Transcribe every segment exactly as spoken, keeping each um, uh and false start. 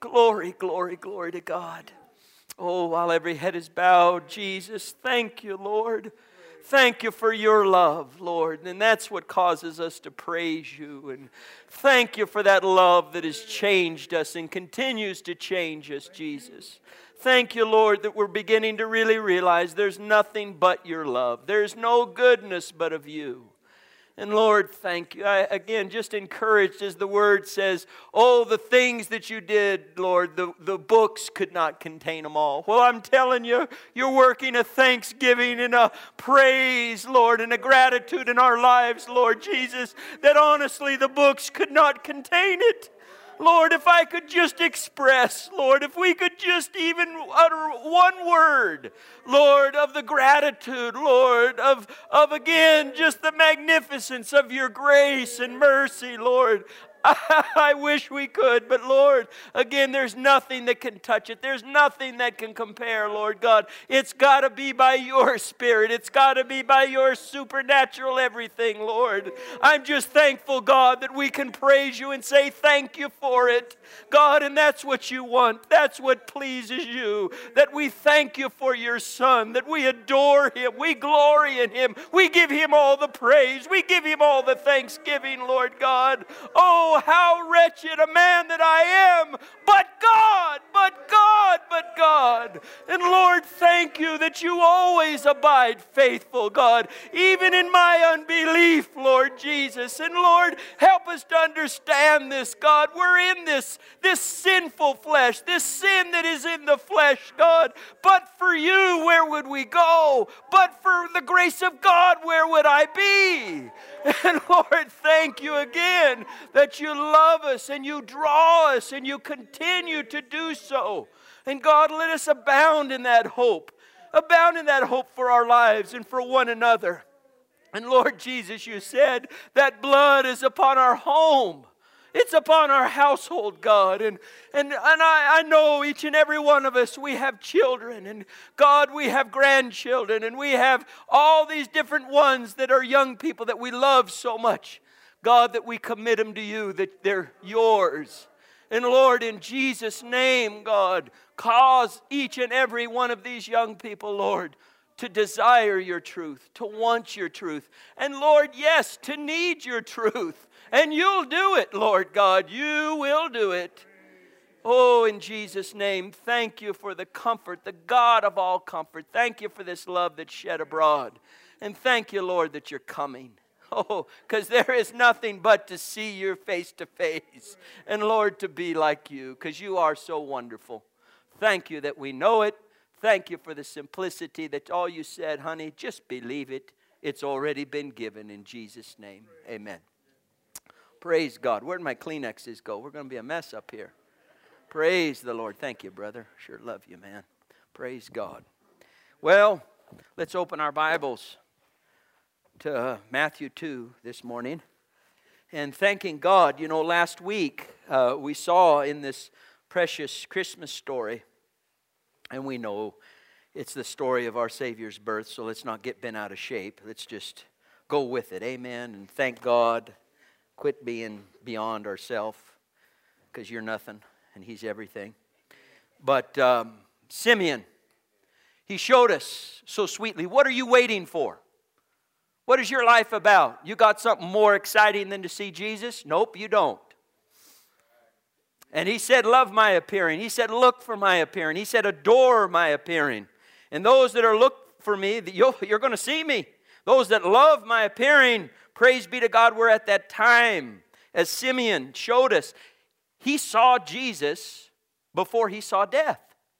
Glory, glory, glory to God. Oh, while every head is bowed, Jesus, thank you, Lord. Thank you for your love, Lord. And that's what causes us to praise you. And thank you for that love that has changed us and continues to change us, Jesus. Thank you, Lord, that we're beginning to really realize there's nothing but your love. There's no goodness but of you. And Lord, thank you. I, again, just encouraged as the word says, oh, the things that you did, Lord, the, the books could not contain them all. Well, I'm telling you, you're working a thanksgiving and a praise, Lord, and a gratitude in our lives, Lord Jesus, that honestly the books could not contain it. Lord, if I could just express, Lord, if we could just even utter one word, Lord, of the gratitude, Lord, of, of again, just the magnificence of your grace and mercy, Lord. I wish we could, but Lord, again, there's nothing that can touch it. There's nothing that can compare, Lord God. It's got to be by your Spirit. It's got to be by your supernatural everything, Lord. I'm just thankful, God, that we can praise you and say thank you for it, God, and that's what you want. That's what pleases you, that we thank you for your Son, that we adore him, we glory in him, we give him all the praise, we give him all the thanksgiving, Lord God. Oh, how wretched a man that I am, but God, but God, but God. And Lord, thank you that you always abide faithful, God, even in my unbelief, Lord Jesus. And Lord, help us to understand this, God. We're in this, this sinful flesh, this sin that is in the flesh, God. But for you, where would we go? But for the grace of God, where would I be? And Lord, thank you again that you love us and you draw us and you continue to do so. And God, let us abound in that hope. Abound in that hope for our lives and for one another. And Lord Jesus, you said that blood is upon our home. It's upon our household, God. And, and, and I, I know each and every one of us, we have children. And God, we have grandchildren. And we have all these different ones that are young people that we love so much. God, that we commit them to you, that they're yours. And Lord, in Jesus' name, God, cause each and every one of these young people, Lord, to desire your truth, to want your truth. And Lord, yes, to need your truth. And you'll do it, Lord God. You will do it. Oh, in Jesus' name, thank you for the comfort, the God of all comfort. Thank you for this love that's shed abroad. And thank you, Lord, that you're coming. Oh, because there is nothing but to see you face to face. And Lord, to be like you, because you are so wonderful. Thank you that we know it. Thank you for the simplicity that all you said, honey, just believe it. It's already been given in Jesus' name. Amen. Praise God. Where'd my Kleenexes go? We're going to be a mess up here. Praise the Lord. Thank you, brother. Sure love you, man. Praise God. Well, let's open our Bibles to uh, Matthew two this morning. And thanking God, you know, last week uh, we saw in this precious Christmas story, and we know it's the story of our Savior's birth, so let's not get bent out of shape. Let's just go with it. Amen. And thank God. Quit being beyond ourselves, because you're nothing and he's everything. But um, Simeon, he showed us so sweetly, what are you waiting for? What is your life about? You got something more exciting than to see Jesus? Nope, you don't. And he said, love my appearing. He said, look for my appearing. He said, adore my appearing. And those that are look for me, you're going to see me. Those that love my appearing, praise be to God, we're at that time. As Simeon showed us, he saw Jesus before he saw death.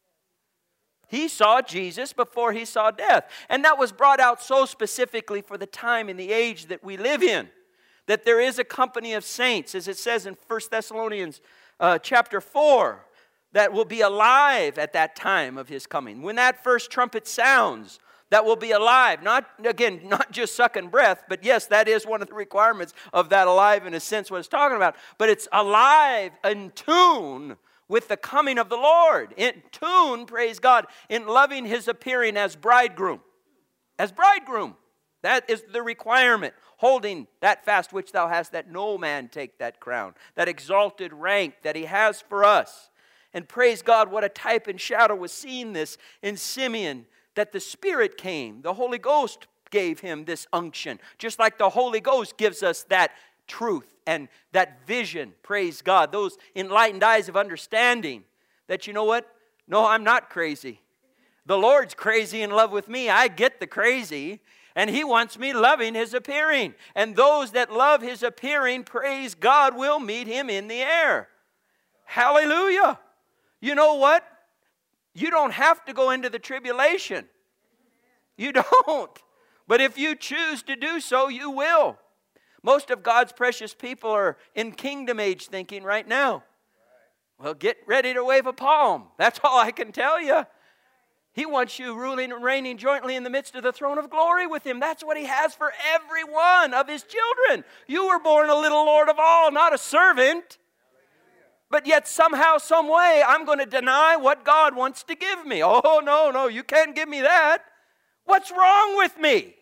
He saw Jesus before he saw death. And that was brought out so specifically for the time and the age that we live in. That there is a company of saints, as it says in First Thessalonians uh, chapter four, that will be alive at that time of his coming. When that first trumpet sounds, that will be alive. Not, again, not just sucking breath, but yes, that is one of the requirements of that alive in a sense what it's talking about. But it's alive, in tune with the coming of the Lord. In tune, praise God, in loving his appearing as bridegroom. As bridegroom. That is the requirement. Holding that fast which thou hast, that no man take that crown. That exalted rank that he has for us. And praise God, what a type and shadow was seen this in Simeon, that the Spirit came. The Holy Ghost gave him this unction, just like the Holy Ghost gives us that truth and that vision. Praise God. Those enlightened eyes of understanding that, you know what? No, I'm not crazy. The Lord's crazy in love with me. I get the crazy. And He wants me loving His appearing. And those that love His appearing, praise God, will meet Him in the air. Hallelujah. You know what? You don't have to go into the tribulation. You don't. But if you choose to do so, you will. Most of God's precious people are in kingdom age thinking right now. Well, get ready to wave a palm. That's all I can tell you. He wants you ruling and reigning jointly in the midst of the throne of glory with Him. That's what He has for every one of His children. You were born a little Lord of all, not a servant. But yet somehow, some way, I'm going to deny what God wants to give me. Oh, no, no, you can't give me that. What's wrong with me?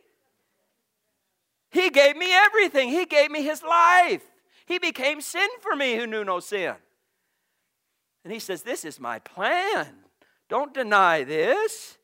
He gave me everything. He gave me His life. He became sin for me who knew no sin. And He says, this is my plan. Don't deny this.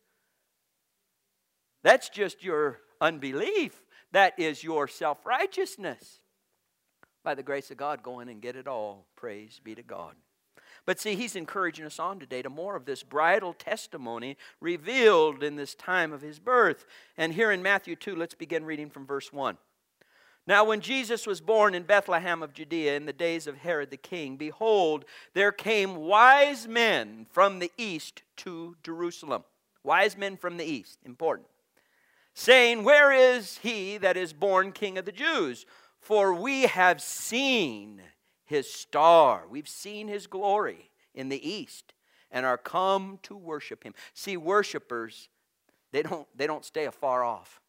That's just your unbelief. That is your self-righteousness. By the grace of God, go in and get it all. Praise be to God. But see, He's encouraging us on today to more of this bridal testimony revealed in this time of His birth. And here in Matthew two, let's begin reading from verse one. Now when Jesus was born in Bethlehem of Judea in the days of Herod the king, behold, there came wise men from the east to Jerusalem. Wise men from the east, important. Saying, where is He that is born King of the Jews? For we have seen His star. We've seen His glory in the east and are come to worship Him. See, worshipers, they don't, they don't stay afar off.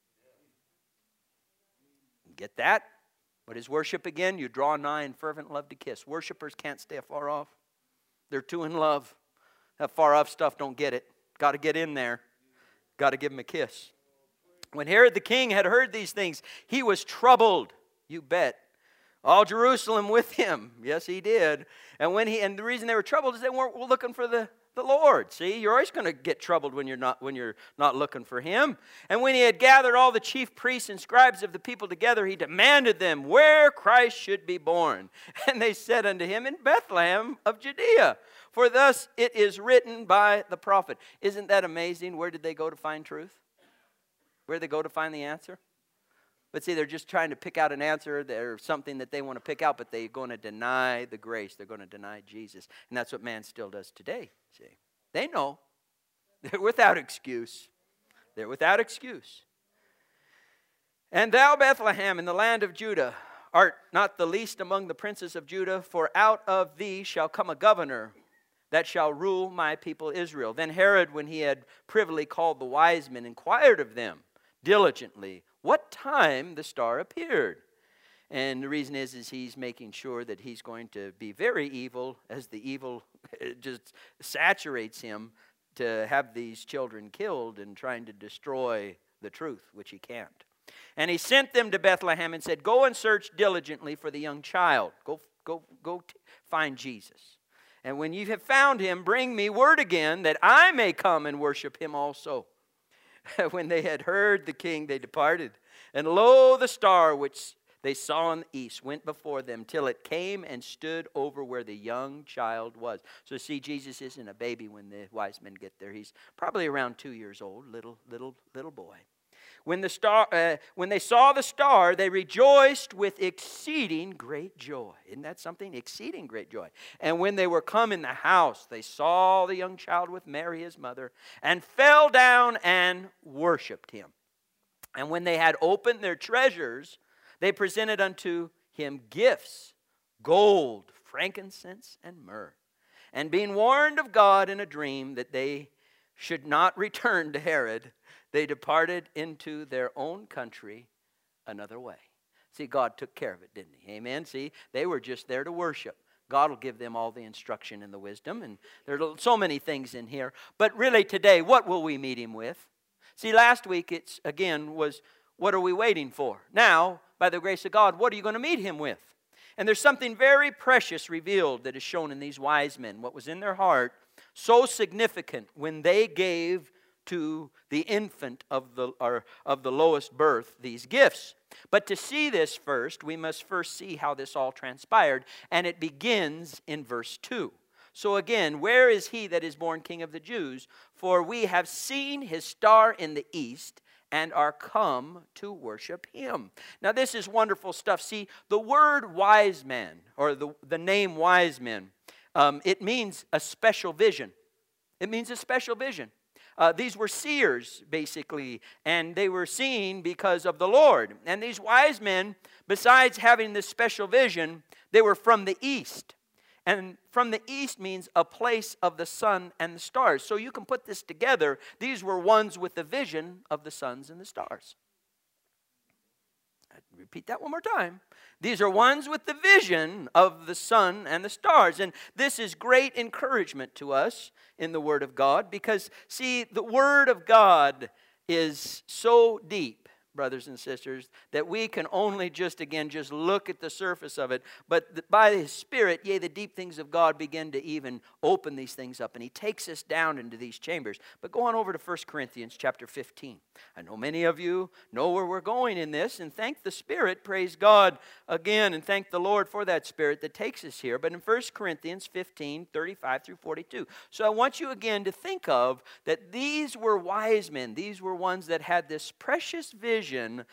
Get that? What is worship again? You draw nigh in fervent love to kiss. Worshipers can't stay afar off. They're too in love. That far off stuff, don't get it. Got to get in there. Got to give Him a kiss. When Herod the king had heard these things, he was troubled. You bet. All Jerusalem with him. Yes, he did. And when he and the reason they were troubled is they weren't looking for the, the Lord. See, you're always going to get troubled when you're not when you're not looking for Him. And when he had gathered all the chief priests and scribes of the people together, he demanded them where Christ should be born. And they said unto him, in Bethlehem of Judea. For thus it is written by the prophet. Isn't that amazing? Where did they go to find truth? Where did they go to find the answer? But see, they're just trying to pick out an answer or something that they want to pick out, but they're going to deny the grace. They're going to deny Jesus. And that's what man still does today. See, they know. They're without excuse. They're without excuse. And thou, Bethlehem, in the land of Judah, art not the least among the princes of Judah, for out of thee shall come a governor that shall rule my people Israel. Then Herod, when he had privily called the wise men, inquired of them diligently what time the star appeared. And the reason is, is he's making sure that he's going to be very evil, as the evil just saturates him to have these children killed and trying to destroy the truth, which he can't. And he sent them to Bethlehem and said, go and search diligently for the young child. Go, go, go find Jesus. And when you have found Him, bring me word again that I may come and worship Him also. When they had heard the king, they departed. And lo, the star which they saw in the east went before them till it came and stood over where the young child was. So see, Jesus isn't a baby when the wise men get there. He's probably around two years old, little, little, little boy. When the star, uh, when they saw the star, they rejoiced with exceeding great joy. Isn't that something? Exceeding great joy. And when they were come in the house, they saw the young child with Mary his mother, and fell down and worshipped Him. And when they had opened their treasures, they presented unto Him gifts, gold, frankincense, and myrrh. And being warned of God in a dream that they should not return to Herod, they departed into their own country another way. See, God took care of it, didn't He? Amen? See, they were just there to worship. God will give them all the instruction and the wisdom. And there are so many things in here. But really today, what will we meet Him with? See, last week, it's again, was what are we waiting for? Now, by the grace of God, what are you going to meet Him with? And there's something very precious revealed that is shown in these wise men. What was in their heart, so significant when they gave to the infant of the, or of the lowest birth these gifts. But to see this first, we must first see how this all transpired. And it begins in verse two. So again, where is he that is born King of the Jews? For we have seen his star in the east and are come to worship him. Now this is wonderful stuff. See, the word wise man, or the, the name wise men, um, it means a special vision. It means a special vision. Uh, these were seers, basically, and they were seeing because of the Lord. And these wise men, besides having this special vision, they were from the east. And from the east means a place of the sun and the stars. So you can put this together. These were ones with the vision of the suns and the stars. I'd repeat that one more time. These are ones with the vision of the sun and the stars. And this is great encouragement to us in the Word of God. Because, see, the Word of God is so deep, brothers and sisters, that we can only just, again, just look at the surface of it. But by His Spirit, yea, the deep things of God begin to even open these things up. And He takes us down into these chambers. But go on over to First Corinthians chapter fifteen. I know many of you know where we're going in this. And thank the Spirit, praise God again, and thank the Lord for that Spirit that takes us here. But in First Corinthians fifteen, thirty-five through forty-two. So I want you again to think of that these were wise men. These were ones that had this precious vision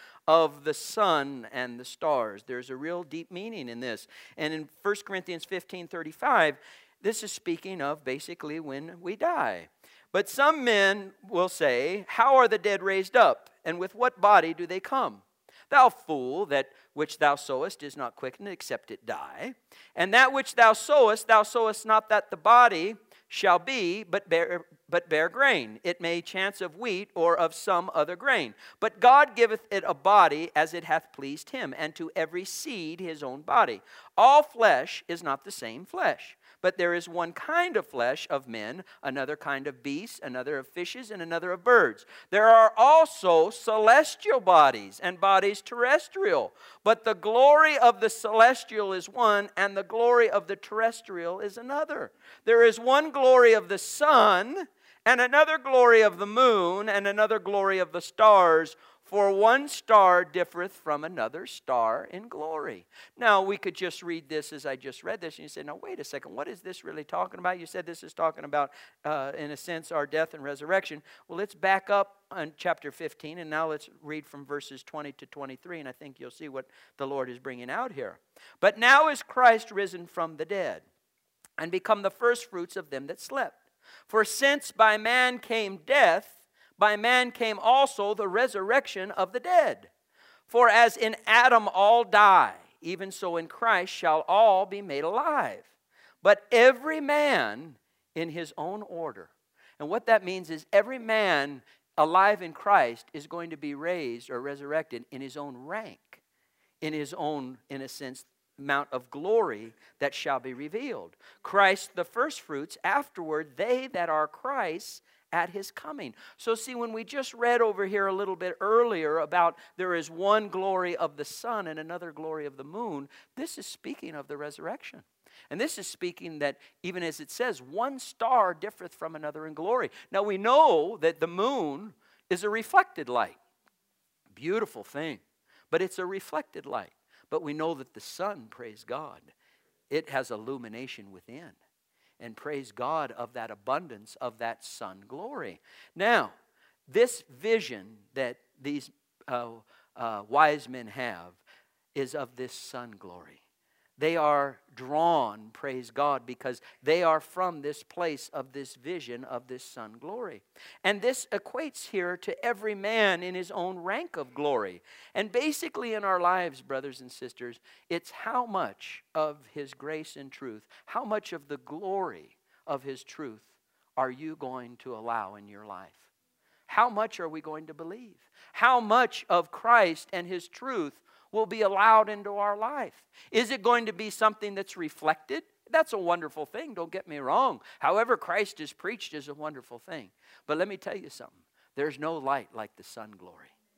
of the sun and the stars. There's a real deep meaning in this. And in First Corinthians fifteen, thirty-five, this is speaking of basically when we die. But some men will say, how are the dead raised up? And with what body do they come? Thou fool, that which thou sowest is not quickened, except it die. And that which thou sowest, thou sowest not that the body shall be, but bear, but bear grain. It may chance of wheat or of some other grain. But God giveth it a body as it hath pleased him, and to every seed his own body. All flesh is not the same flesh, but there is one kind of flesh of men, another kind of beasts, another of fishes, and another of birds. There are also celestial bodies and bodies terrestrial, but the glory of the celestial is one, and the glory of the terrestrial is another. There is one glory of the sun, and another glory of the moon, and another glory of the stars, for one star differeth from another star in glory. Now, we could just read this as I just read this, and you say, now, wait a second, what is this really talking about? You said this is talking about, uh, in a sense, our death and resurrection. Well, let's back up on chapter fifteen, and now let's read from verses twenty to twenty-three, and I think you'll see what the Lord is bringing out here. But now is Christ risen from the dead, and become the firstfruits of them that slept. For since by man came death, by man came also the resurrection of the dead. For as in Adam all die, even so in Christ shall all be made alive. But every man in his own order. And what that means is every man alive in Christ is going to be raised or resurrected in his own rank, in his own, in a sense, amount of glory that shall be revealed. Christ the firstfruits, afterward they that are Christ's at his coming. So see, when we just read over here a little bit earlier about there is one glory of the sun and another glory of the moon, this is speaking of the resurrection. And this is speaking that, even as it says, one star differeth from another in glory. Now we know that the moon is a reflected light. Beautiful thing. But it's a reflected light. But we know that the sun, praise God, it has illumination within. And praise God of that abundance of that sun glory. Now, this vision that these uh, uh, wise men have is of this sun glory. They are drawn, praise God, because they are from this place of this vision of this sun glory. And this equates here to every man in his own rank of glory. And basically in our lives, brothers and sisters, it's how much of his grace and truth, how much of the glory of his truth are you going to allow in your life? How much are we going to believe? How much of Christ and his truth will be allowed into our life? Is it going to be something that's reflected? That's a wonderful thing, don't get me wrong. However Christ is preached is a wonderful thing. But let me tell you something. There's no light like the sun glory.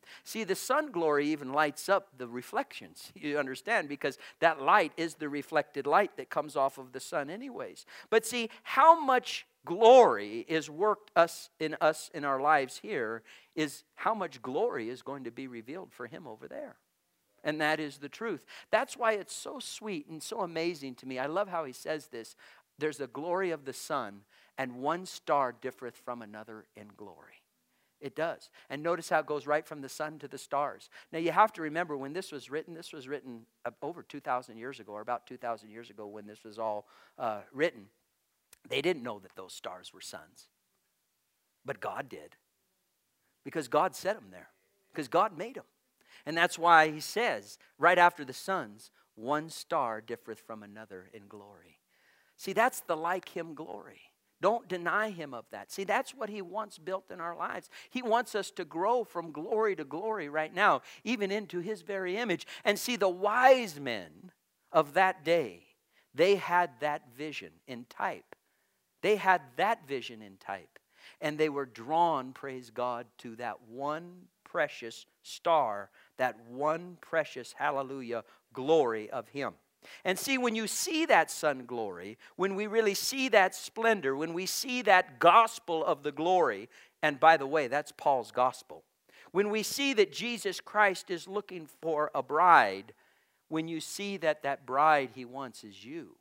See, the sun glory even lights up the reflections, you understand, because that light is the reflected light that comes off of the sun anyways. But see, how much glory is worked us in us in our lives here is how much glory is going to be revealed for him over there. And that is the truth. That's why it's so sweet and so amazing to me. I love how he says this. There's a glory of the sun, and one star differeth from another in glory. It does. And notice how it goes right from the sun to the stars. Now you have to remember when this was written, this was written over two thousand years ago, or about two thousand years ago when this was all uh, written. They didn't know that those stars were suns. But God did. Because God set them there. Because God made them. And that's why he says, right after the suns, one star differeth from another in glory. See, that's the like him glory. Don't deny him of that. See, that's what he wants built in our lives. He wants us to grow from glory to glory right now, even into his very image. And see, the wise men of that day, they had that vision in type. They had that vision in type. And they were drawn, praise God, to that one precious star, that one precious, hallelujah, glory of him. And see, when you see that sun glory, when we really see that splendor, when we see that gospel of the glory, and by the way, that's Paul's gospel. When we see that Jesus Christ is looking for a bride, when you see that that bride he wants is you.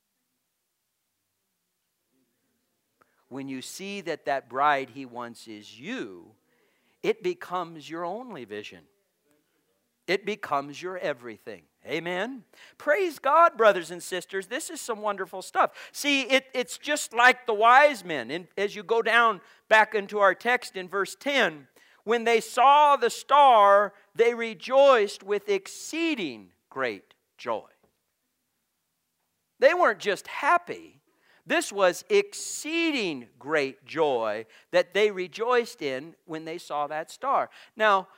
When you see that that bride he wants is you, it becomes your only vision. It becomes your everything. Amen. Praise God, brothers and sisters. This is some wonderful stuff. See, it, it's just like the wise men. And as you go down back into our text in verse ten, when they saw the star, they rejoiced with exceeding great joy. They weren't just happy. This was exceeding great joy that they rejoiced in when they saw that star. Now,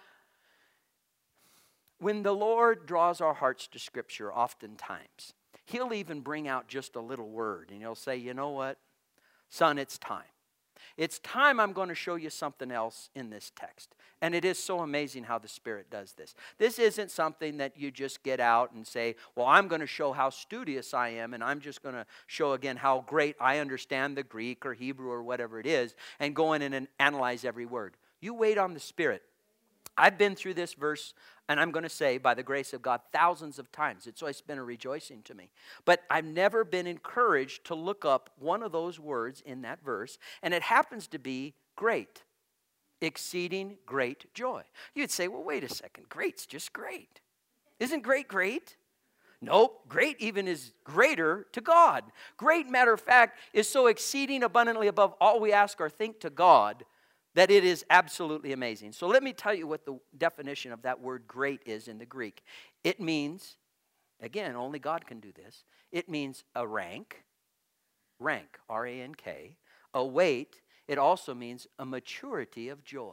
when the Lord draws our hearts to Scripture, oftentimes, he'll even bring out just a little word. And he'll say, you know what? Son, it's time. It's time I'm going to show you something else in this text. And it is so amazing how the Spirit does this. This isn't something that you just get out and say, well, I'm going to show how studious I am, and I'm just going to show again how great I understand the Greek or Hebrew or whatever it is, and go in and analyze every word. You wait on the Spirit. I've been through this verse, and I'm going to say, by the grace of God, thousands of times. It's always been a rejoicing to me. But I've never been encouraged to look up one of those words in that verse, and it happens to be great, exceeding great joy. You'd say, well, wait a second. Great's just great. Isn't great great? Nope, great even is greater to God. Great, matter of fact, is so exceeding abundantly above all we ask or think to God that it is absolutely amazing. So let me tell you what the definition of that word great is in the Greek. It means, again, only God can do this. It means a rank, rank, R A N K, a weight. It also means a maturity of joy.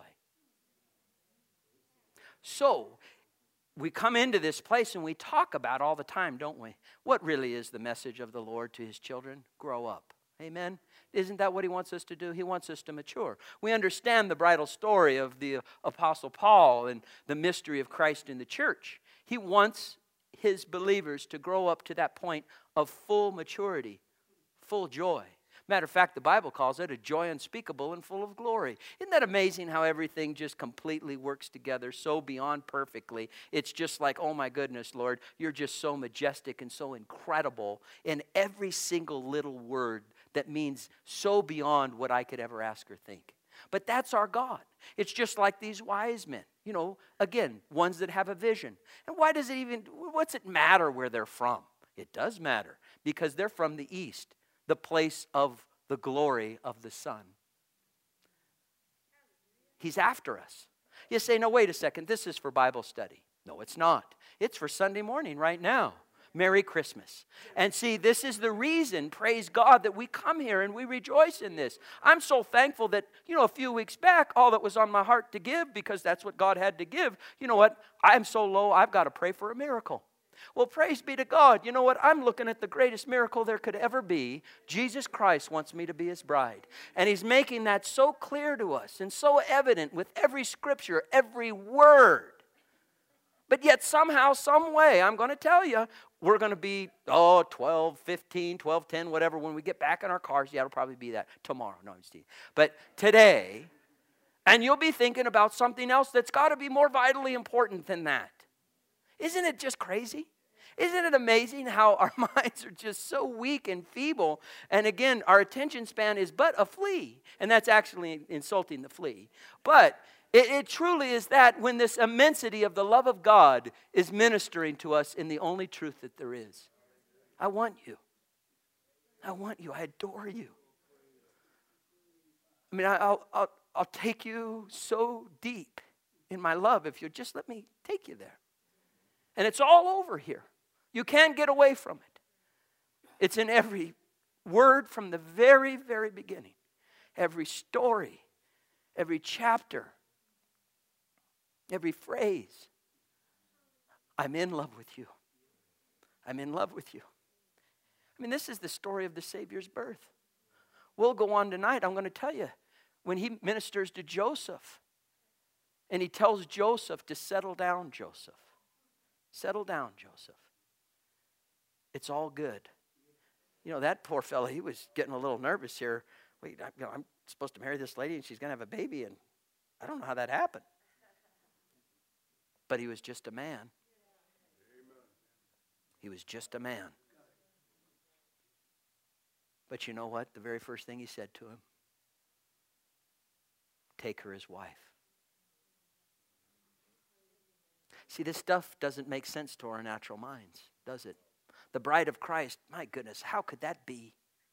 So we come into this place and we talk about all the time, don't we? What really is the message of the Lord to his children? Grow up. Amen? Isn't that what he wants us to do? He wants us to mature. We understand the bridal story of the Apostle Paul and the mystery of Christ in the church. He wants his believers to grow up to that point of full maturity, full joy. Matter of fact, the Bible calls it a joy unspeakable and full of glory. Isn't that amazing how everything just completely works together so beyond perfectly? It's just like, oh my goodness, Lord, you're just so majestic and so incredible in every single little word that means so beyond what I could ever ask or think. But that's our God. It's just like these wise men. You know, again, ones that have a vision. And why does it even, what's it matter where they're from? It does matter because they're from the east, the place of the glory of the sun. He's after us. You say, no, wait a second, this is for Bible study. No, it's not. It's for Sunday morning right now. Merry Christmas. And see, this is the reason, praise God, that we come here and we rejoice in this. I'm so thankful that, you know, a few weeks back, all that was on my heart to give, because that's what God had to give, you know what? I'm so low, I've got to pray for a miracle. Well, praise be to God. You know what? I'm looking at the greatest miracle there could ever be. Jesus Christ wants me to be His bride. And He's making that so clear to us and so evident with every scripture, every word. But yet somehow, some way, I'm going to tell you, we're going to be, oh, twelve, fifteen, twelve, ten, whatever. When we get back in our cars, yeah, it'll probably be that tomorrow. No, I'm just kidding. But today, and you'll be thinking about something else that's got to be more vitally important than that. Isn't it just crazy? Isn't it amazing how our minds are just so weak and feeble? And again, our attention span is but a flea. And that's actually insulting the flea. But it, it truly is that when this immensity of the love of God is ministering to us in the only truth that there is. I want you. I want you. I adore you. I mean, I'll, I'll, I'll take you so deep in my love if you'll just let me take you there. And it's all over here. You can't get away from it. It's in every word from the very, very beginning. Every story, every chapter, every phrase. I'm in love with you. I'm in love with you. I mean, this is the story of the Savior's birth. We'll go on tonight. I'm going to tell you, when He ministers to Joseph, and He tells Joseph to settle down, Joseph. Settle down, Joseph. It's all good. You know, that poor fellow, he was getting a little nervous here. Wait, I, you know, I'm supposed to marry this lady and she's going to have a baby, and I don't know how that happened. But he was just a man. He was just a man. But you know what? The very first thing he said to him, take her as wife. See, this stuff doesn't make sense to our natural minds, does it? The bride of Christ, my goodness, how could that be?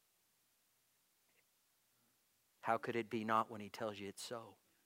How could it be not when He tells you it's so?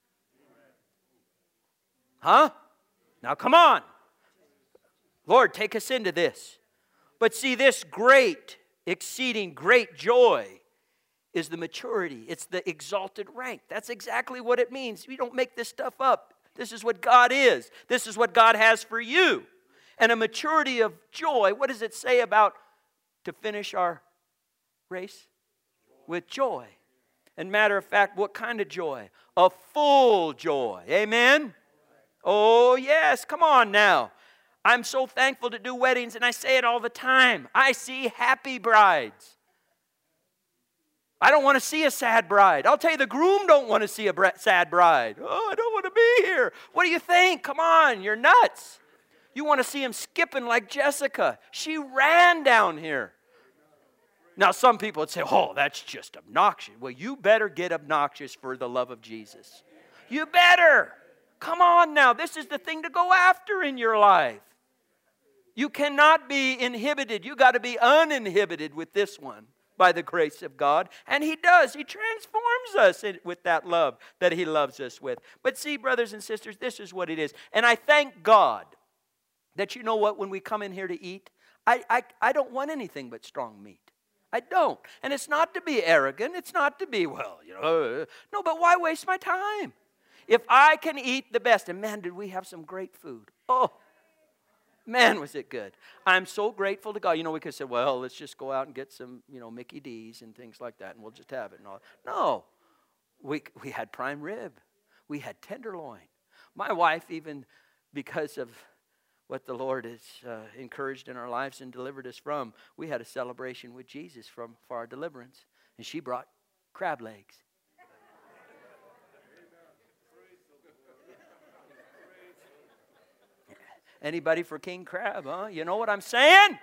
Huh? Now come on. Lord, take us into this. But see, this great, exceeding great joy is the maturity. It's the exalted rank. That's exactly what it means. We don't make this stuff up. This is what God is. This is what God has for you. And a maturity of joy, what does it say about to finish our race? With joy. And matter of fact, what kind of joy? A full joy. Amen? Oh, yes. Come on now. I'm so thankful to do weddings, and I say it all the time. I see happy brides. I don't want to see a sad bride. I'll tell you, the groom don't want to see a sad bride. Oh, I don't want to be here. What do you think? Come on, you're nuts. You want to see him skipping like Jessica. She ran down here. Now, some people would say, oh, that's just obnoxious. Well, you better get obnoxious for the love of Jesus. You better. Come on now. This is the thing to go after in your life. You cannot be inhibited. You got to be uninhibited with this one by the grace of God. And He does. He transforms us in, with that love that He loves us with. But see, brothers and sisters, this is what it is. And I thank God that, you know what, when we come in here to eat, I, I, I don't want anything but strong meat. I don't. And it's not to be arrogant. It's not to be, well, you know, no, but why waste my time? If I can eat the best, and man, did we have some great food. Oh, man, was it good. I'm so grateful to God. You know, we could say, well, let's just go out and get some, you know, Mickey D's and things like that, and we'll just have it. And all. No, we, we had prime rib. We had tenderloin. My wife, even because of what the Lord has uh, encouraged in our lives and delivered us from, we had a celebration with Jesus from, for our deliverance, and she brought crab legs. Anybody for king crab, huh? You know what I'm saying?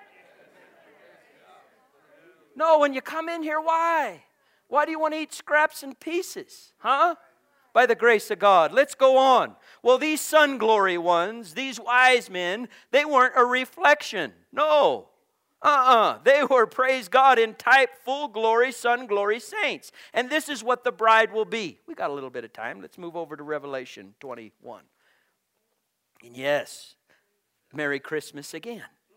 No, when you come in here, why? Why do you want to eat scraps and pieces, huh? By the grace of God. Let's go on. Well, these sun glory ones, these wise men, they weren't a reflection. No. Uh-uh. They were, praise God, in type, full glory, sun glory saints. And this is what the bride will be. We got a little bit of time. Let's move over to Revelation twenty-one. And yes, Merry Christmas again.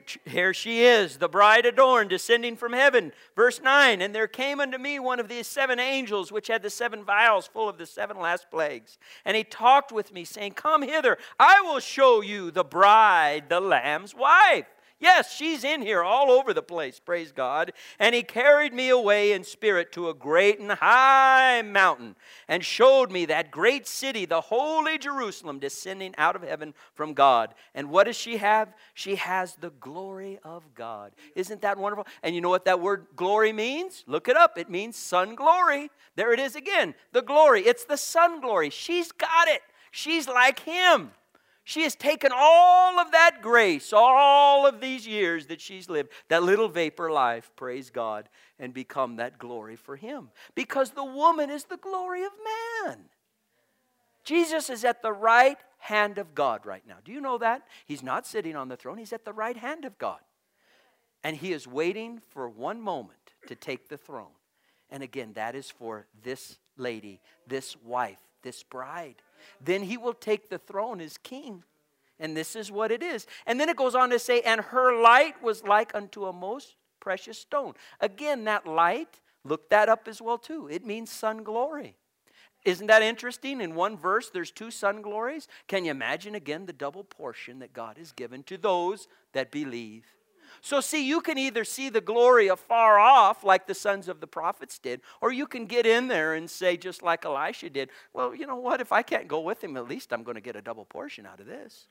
here she is, the bride adorned, descending from heaven. Verse nine, and there came unto me one of these seven angels, which had the seven vials full of the seven last plagues. And he talked with me, saying, come hither, I will show you the bride, the Lamb's wife. Yes, she's in here all over the place, praise God. And he carried me away in spirit to a great and high mountain, and showed me that great city, the holy Jerusalem, descending out of heaven from God. And what does she have? She has the glory of God. Isn't that wonderful? And you know what that word glory means? Look it up. It means sun glory. There it is again, the glory. It's the sun glory. She's got it. She's like him. She has taken all of that grace, all of these years that she's lived, that little vapor life, praise God, and become that glory for him. Because the woman is the glory of man. Jesus is at the right hand of God right now. Do you know that? He's not sitting on the throne. He's at the right hand of God. And he is waiting for one moment to take the throne. And again, that is for this lady, this wife, this bride. Then he will take the throne as king. And this is what it is. And then it goes on to say, and her light was like unto a most precious stone. Again, that light, look that up as well too. It means sun glory. Isn't that interesting? In one verse, there's two sun glories. Can you imagine again the double portion that God has given to those that believe? So see, you can either see the glory afar off like the sons of the prophets did, or you can get in there and say, just like Elisha did, well, you know what, if I can't go with him, at least I'm going to get a double portion out of this.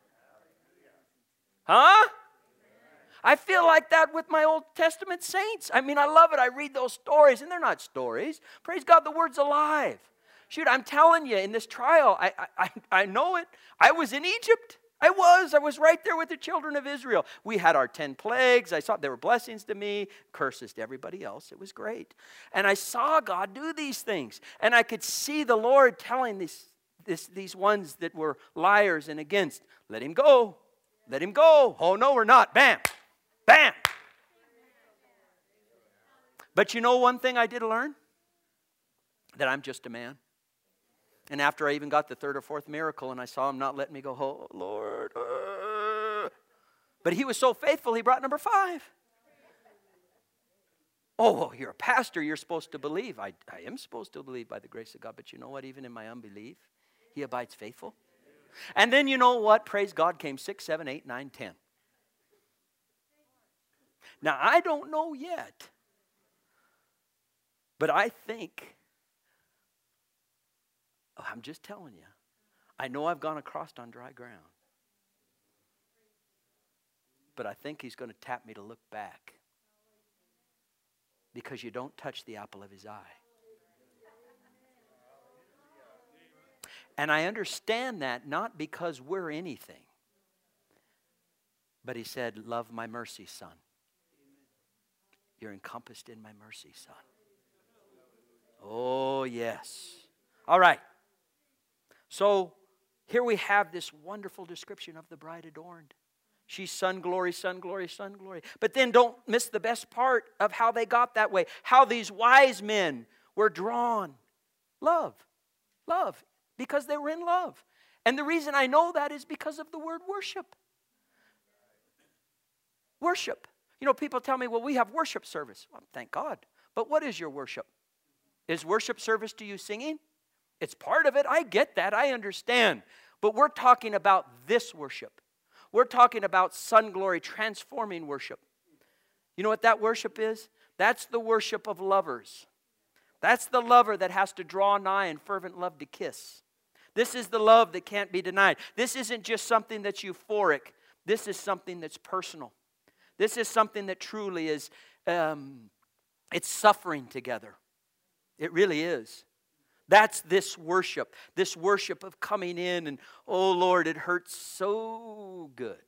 Huh? I feel like that with my Old Testament saints. I mean, I love it. I read those stories, and they're not stories. Praise God, the word's alive. Shoot, I'm telling you, in this trial, I, I, I know it. I was in Egypt. I was. I was right there with the children of Israel. We had our ten plagues. I saw there were blessings to me, curses to everybody else. It was great. And I saw God do these things. And I could see the Lord telling this, this, these ones that were liars and against, let him go. Let him go. Oh, no, we're not. Bam. Bam. But you know one thing I did learn? That I'm just a man. And after I even got the third or fourth miracle and I saw him not letting me go, oh, Lord. Uh. But he was so faithful, he brought number five. Oh, you're a pastor, you're supposed to believe. I, I am supposed to believe by the grace of God. But you know what? Even in my unbelief, he abides faithful. And then you know what? Praise God, came six, seven, eight, nine, ten. Now, I don't know yet. But I think... I'm just telling you. I know I've gone across on dry ground. But I think he's going to tap me to look back. Because you don't touch the apple of his eye. And I understand that not because we're anything. But he said, love my mercy, son. You're encompassed in my mercy, son. Oh, yes. All right. So here we have this wonderful description of the bride adorned. She's sun glory, sun glory, sun glory. But then don't miss the best part of how they got that way. How these wise men were drawn. Love. Love. Because they were in love. And the reason I know that is because of the word worship. Worship. You know, people tell me, well, we have worship service. Well, thank God. But what is your worship? Is worship service to you singing? It's part of it. I get that. I understand. But we're talking about this worship. We're talking about sun glory, transforming worship. You know what that worship is? That's the worship of lovers. That's the lover that has to draw nigh in fervent love to kiss. This is the love that can't be denied. This isn't just something that's euphoric. This is something that's personal. This is something that truly is, um, it's suffering together. It really is. That's this worship, this worship of coming in and, oh Lord, it hurts so good.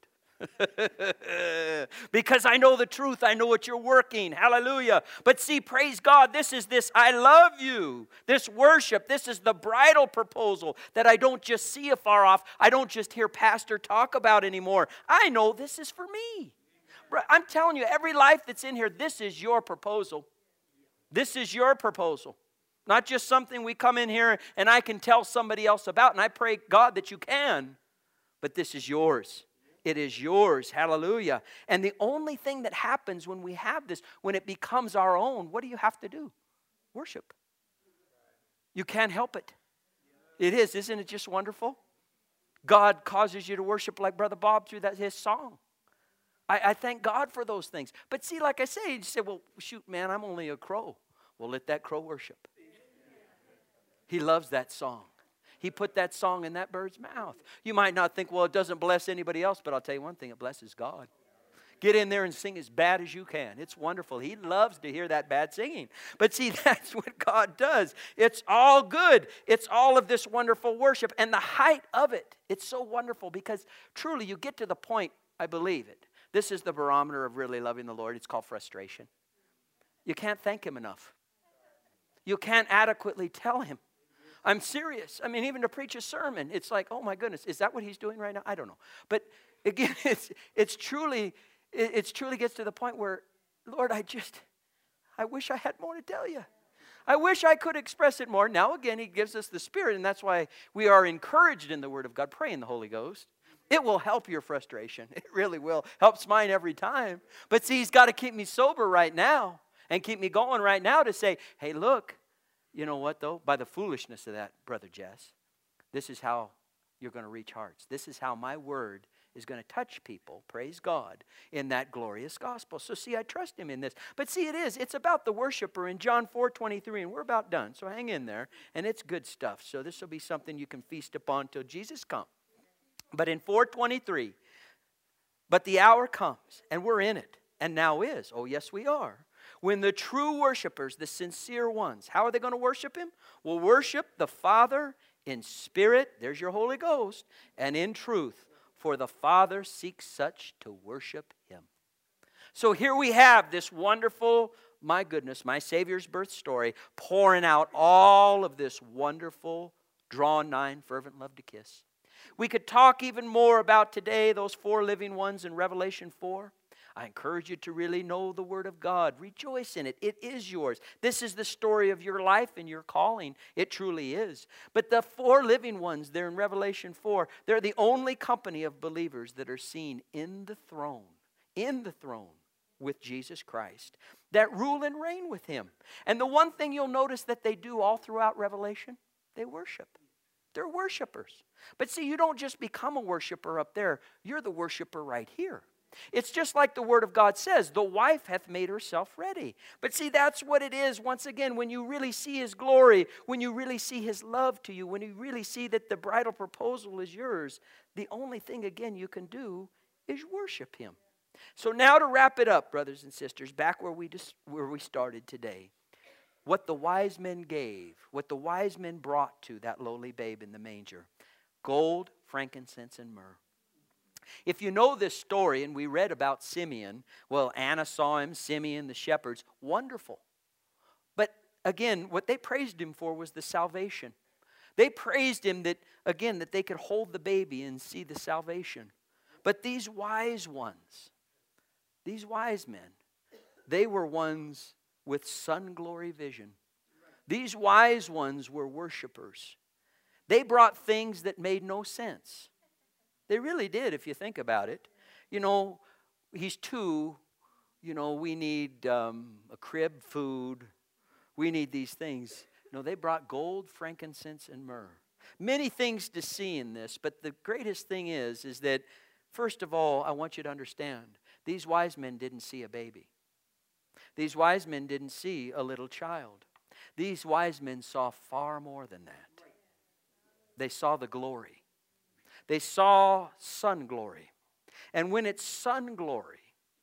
Because I know the truth, I know what you're working, hallelujah. But see, praise God, this is this, I love you, this worship, this is the bridal proposal that I don't just see afar off, I don't just hear pastor talk about anymore. I know this is for me. I'm telling you, every life that's in here, this is your proposal. This is your proposal. Not just something we come in here and I can tell somebody else about. And I pray, God, that you can. But this is yours. It is yours. Hallelujah. And the only thing that happens when we have this, when it becomes our own, what do you have to do? Worship. You can't help it. It is. Isn't it just wonderful? God causes you to worship like Brother Bob through that his song. I, I thank God for those things. But see, like I say, you say, well, shoot, man, I'm only a crow. Well, let that crow worship. He loves that song. He put that song in that bird's mouth. You might not think, well, it doesn't bless anybody else, but I'll tell you one thing, it blesses God. Get in there and sing as bad as you can. It's wonderful. He loves to hear that bad singing. But see, that's what God does. It's all good. It's all of this wonderful worship. And the height of it, it's so wonderful because truly you get to the point, I believe it. This is the barometer of really loving the Lord. It's called frustration. You can't thank Him enough. You can't adequately tell Him. I'm serious. I mean, even to preach a sermon, it's like, oh my goodness, is that what He's doing right now? I don't know. But again, it's it's truly, it it's truly gets to the point where, Lord, I just, I wish I had more to tell you. I wish I could express it more. Now again, He gives us the Spirit, and that's why we are encouraged in the Word of God. Pray in the Holy Ghost. It will help your frustration. It really will. Helps mine every time. But see, He's got to keep me sober right now and keep me going right now to say, hey, look, you know what, though? By the foolishness of that, Brother Jess, this is how you're going to reach hearts. This is how my word is going to touch people, praise God, in that glorious gospel. So see, I trust Him in this. But see, it is. It's about the worshiper in John four twenty-three, and we're about done. So hang in there, and it's good stuff. So this will be something you can feast upon till Jesus comes. But in four twenty-three, but the hour comes, and we're in it, and now is. Oh, yes, we are. When the true worshipers, the sincere ones, how are they going to worship Him? Will worship the Father in spirit, there's your Holy Ghost, and in truth, for the Father seeks such to worship Him. So here we have this wonderful, my goodness, my Savior's birth story, pouring out all of this wonderful, draw nigh, fervent love to kiss. We could talk even more about today, those four living ones in Revelation four. I encourage you to really know the Word of God. Rejoice in it. It is yours. This is the story of your life and your calling. It truly is. But the four living ones there in Revelation four, they're the only company of believers that are seen in the throne, in the throne with Jesus Christ, that rule and reign with Him. And the one thing you'll notice that they do all throughout Revelation, they worship. They're worshipers. But see, you don't just become a worshiper up there. You're the worshiper right here. It's just like the Word of God says, the wife hath made herself ready. But see, that's what it is, once again, when you really see His glory, when you really see His love to you, when you really see that the bridal proposal is yours, the only thing, again, you can do is worship Him. So now to wrap it up, brothers and sisters, back where we, just, where we started today, what the wise men gave, what the wise men brought to that lowly babe in the manger, gold, frankincense, and myrrh. If you know this story, and we read about Simeon, well, Anna saw him, Simeon, the shepherds, wonderful. But again, what they praised him for was the salvation. They praised him that, again, that they could hold the baby and see the salvation. But these wise ones, these wise men, they were ones with sun glory vision. These wise ones were worshipers. They brought things that made no sense. They really did, if you think about it. You know, he's two. You know, we need um, a crib, food. We need these things. No, they brought gold, frankincense, and myrrh. Many things to see in this, but the greatest thing is, is that, first of all, I want you to understand, these wise men didn't see a baby. These wise men didn't see a little child. These wise men saw far more than that. They saw the glory. They saw sun glory. And when it's sun glory,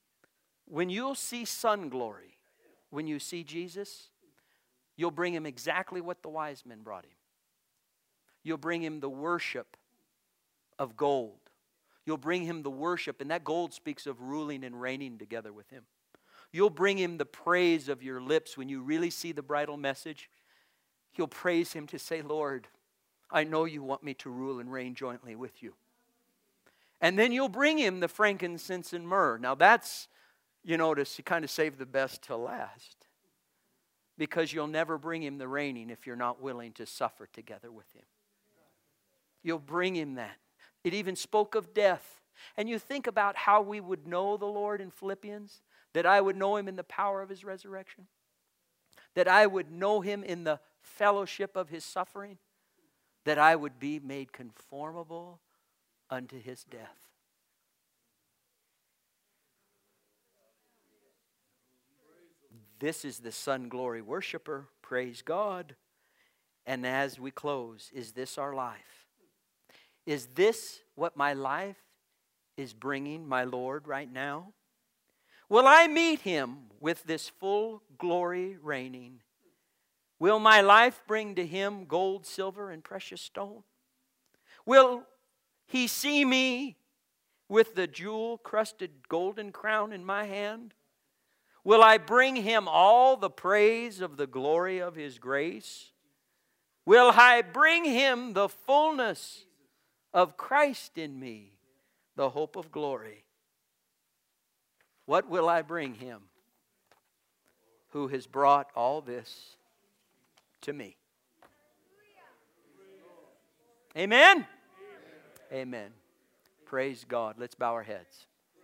when you'll see sun glory, when you see Jesus, you'll bring Him exactly what the wise men brought Him. You'll bring Him the worship of gold. You'll bring Him the worship, and that gold speaks of ruling and reigning together with Him. You'll bring Him the praise of your lips when you really see the bridal message. You'll praise Him to say, Lord, I know you want me to rule and reign jointly with you. And then you'll bring Him the frankincense and myrrh. Now that's, you notice, you kind of save the best till last. Because you'll never bring Him the reigning if you're not willing to suffer together with Him. You'll bring Him that. It even spoke of death. And you think about how we would know the Lord in Philippians, that I would know Him in the power of His resurrection, that I would know Him in the fellowship of His suffering, that I would be made conformable unto His death. This is the Son Glory worshiper. Praise God. And as we close, is this our life? Is this what my life is bringing my Lord right now? Will I meet Him with this full glory reigning? Will my life bring to Him gold, silver, and precious stone? Will He see me with the jewel-crusted golden crown in my hand? Will I bring Him all the praise of the glory of His grace? Will I bring Him the fullness of Christ in me, the hope of glory? What will I bring Him who has brought all this to me? Amen? Amen. Praise God. Let's bow our heads.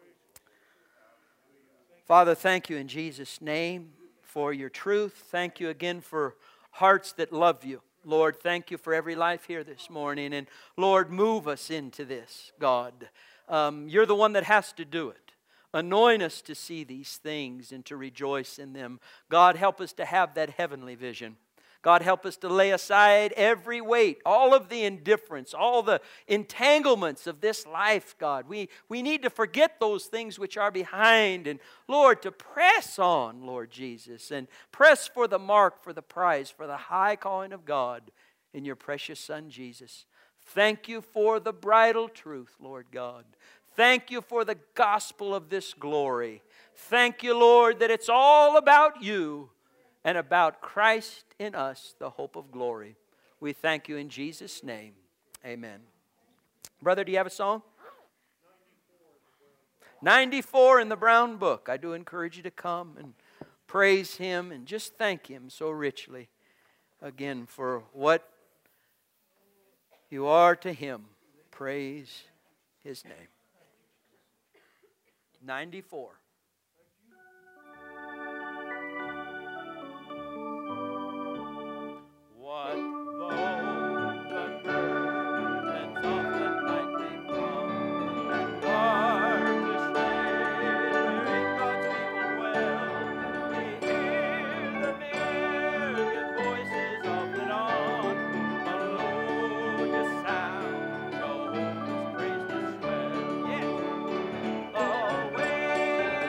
Father, thank you in Jesus' name for your truth. Thank you again for hearts that love you. Lord, thank you for every life here this morning. And Lord, move us into this, God. Um, you're the one that has to do it. Anoint us to see these things and to rejoice in them. God, help us to have that heavenly vision. God, help us to lay aside every weight, all of the indifference, all the entanglements of this life, God. We, we need to forget those things which are behind and, Lord, to press on, Lord Jesus, and press for the mark, for the prize, for the high calling of God in your precious Son, Jesus. Thank you for the bridal truth, Lord God. Thank you for the gospel of this glory. Thank you, Lord, that it's all about you and about Christ in us, the hope of glory. We thank you in Jesus' name. Amen. Brother, do you have a song? ninety-four in the brown book. I do encourage you to come and praise Him and just thank Him so richly again for what you are to Him. Praise His name. ninety-four. What though the burdens of the night may come, and darkness reign wherein God's people dwell? We hear the myriad voices of the dawn, melodious sound, Jehovah's praise to swell. Yes. Away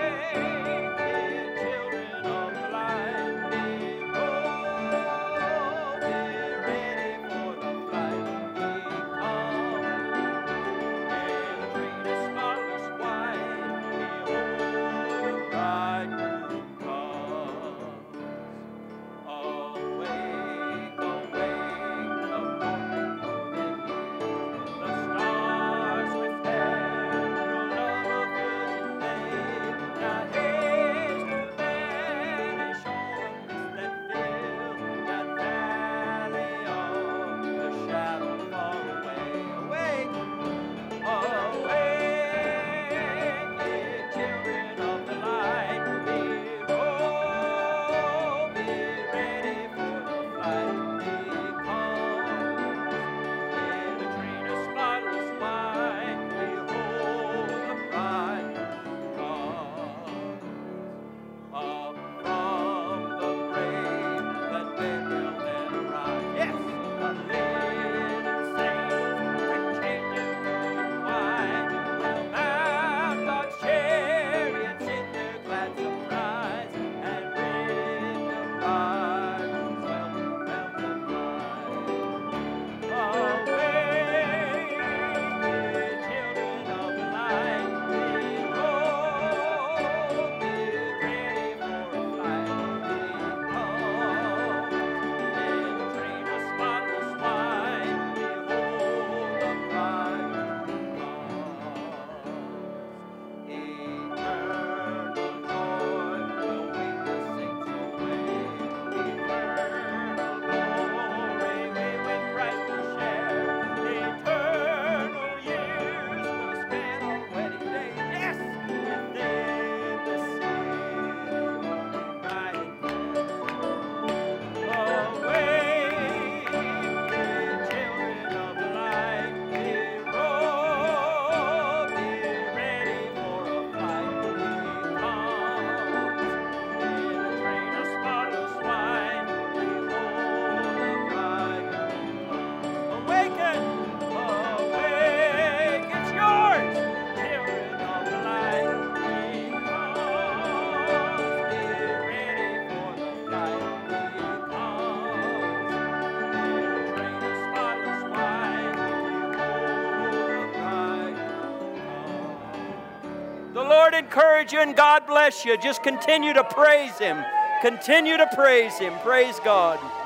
The Lord encourage you and God bless you. Just continue to praise Him. Continue to praise Him. Praise God.